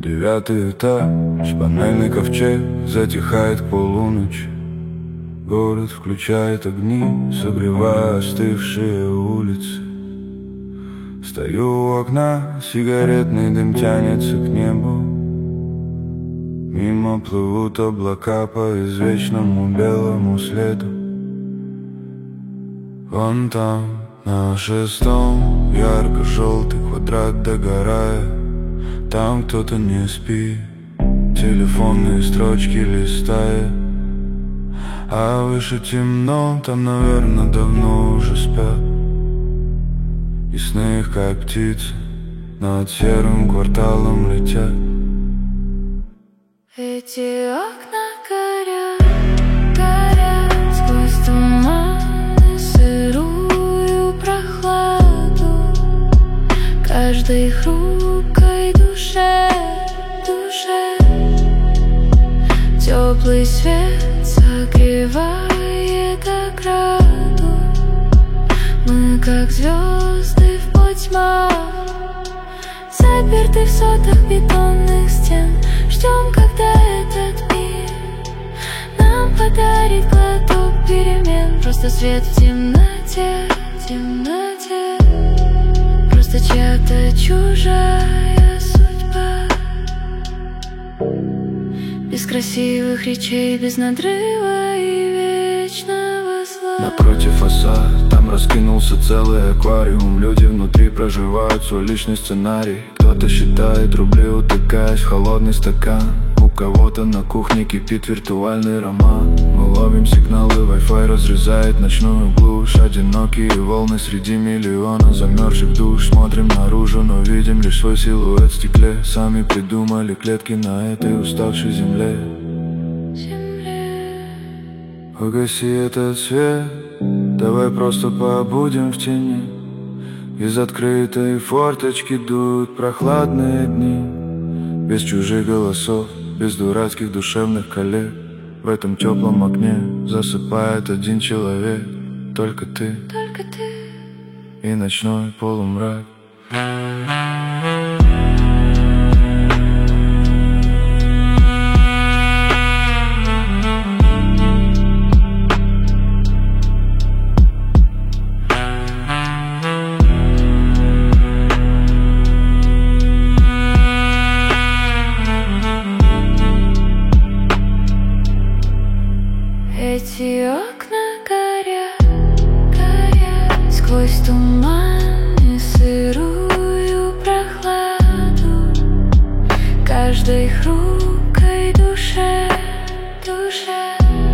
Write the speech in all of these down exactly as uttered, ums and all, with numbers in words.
Девятый этаж, панельный ковчег затихает к полуночи. Город включает огни, согревая остывшие улицы. Стою у окна, сигаретный дым тянется к небу. Мимо плывут облака по извечному белому следу. Вон там, на шестом, ярко-желтый квадрат догорает. Там кто-то не спит, телефонные строчки листает. А выше темно, там, наверное, давно уже спят. И сны их, как птицы, над серым кварталом летят. Эти окна горят, горят сквозь туман и сырую прохладу. Каждой хрупкой душе, душе теплый свет согревает ограду. Мы как звезды в потьмах, заперты в сотах бетонных стен. Ждем, когда этот мир нам подарит глоток перемен. Просто свет в темноте, темноте. Просто чья-то чужая судьба. Без красивых речей, без надрыва и вечного зла. Напротив фасад, там раскинулся целый аквариум. Люди внутри проживают свой личный сценарий. Кто-то считает рубли, утыкаясь в холодный стакан. У кого-то на кухне кипит виртуальный роман. Мы ловим сигналы, Wi-Fi разрезает ночную глушь. Одинокие волны среди миллиона замерзших душ. Смотрим наружу, но видим лишь свой силуэт в стекле. Сами придумали клетки на этой уставшей земле. Погаси этот свет, давай просто побудем в тени. Из открытой форточки дуют прохладные дни. Без чужих голосов, без дурацких душевных коллег. В этом теплом окне засыпает один человек. Только ты, только ты и ночной полумрак. Эти окна горят, горят сквозь туман и сырую прохладу. Каждой хрупкой душе, душе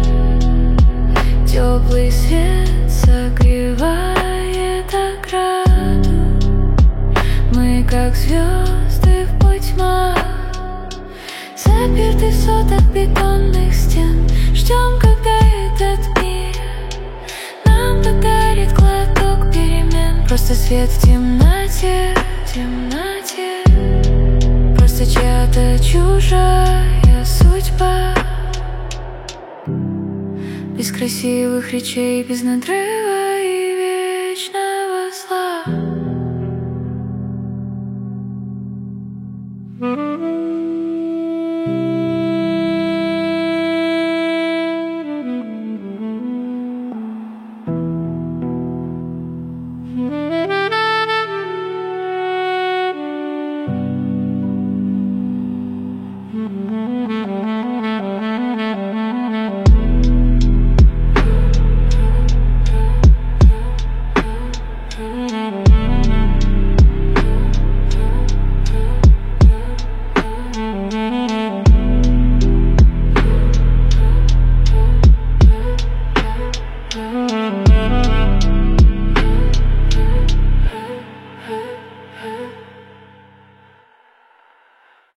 теплый свет согревает ограду. Мы как звезды в потьмах, заперты в сотах бетонных стен. Ждем, когда этот мир нам подарит глоток перемен. Просто свет в темноте, темноте. Просто чья-то чужая судьба. Без красивых речей, без надрыва